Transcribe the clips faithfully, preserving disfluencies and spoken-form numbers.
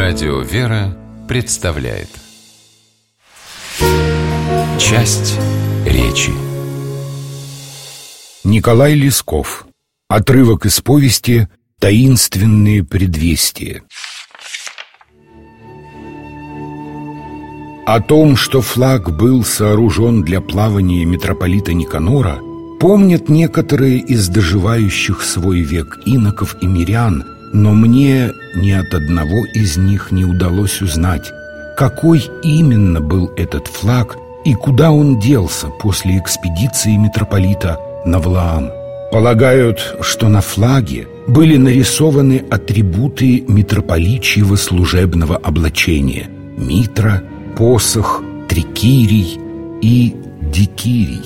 Радио «Вера» представляет часть речи. Николай Лесков. Отрывок из повести «Таинственные предвестия». О том, что флаг был сооружен для плавания митрополита Никанора, помнят некоторые из доживающих свой век иноков и мирян, но мне ни от одного из них не удалось узнать, какой именно был этот флаг и куда он делся после экспедиции митрополита на Валаам. Полагают, что на флаге были нарисованы атрибуты митрополичьего служебного облачения: митра, посох, трикирий и дикирий.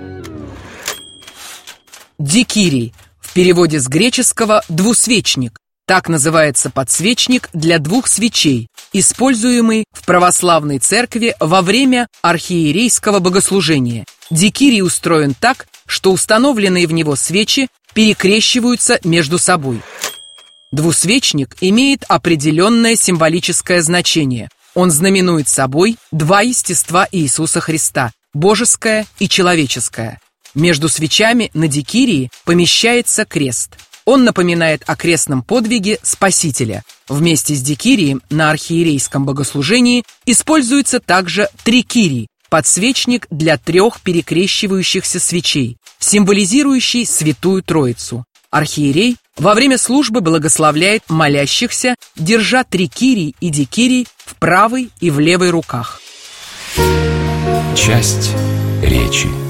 Дикирий, в переводе с греческого «двусвечник». Так называется подсвечник для двух свечей, используемый в православной церкви во время архиерейского богослужения. Дикирий устроен так, что установленные в него свечи перекрещиваются между собой. Двусвечник имеет определенное символическое значение. Он знаменует собой два естества Иисуса Христа – божеское и человеческое. Между свечами на дикирии помещается крест. Он напоминает о крестном подвиге Спасителя. Вместе с дикирием на архиерейском богослужении используется также трикирий – подсвечник для трех перекрещивающихся свечей, символизирующий Святую Троицу. Архиерей во время службы благословляет молящихся, держа трикирий и дикирий в правой и в левой руках. Часть речи.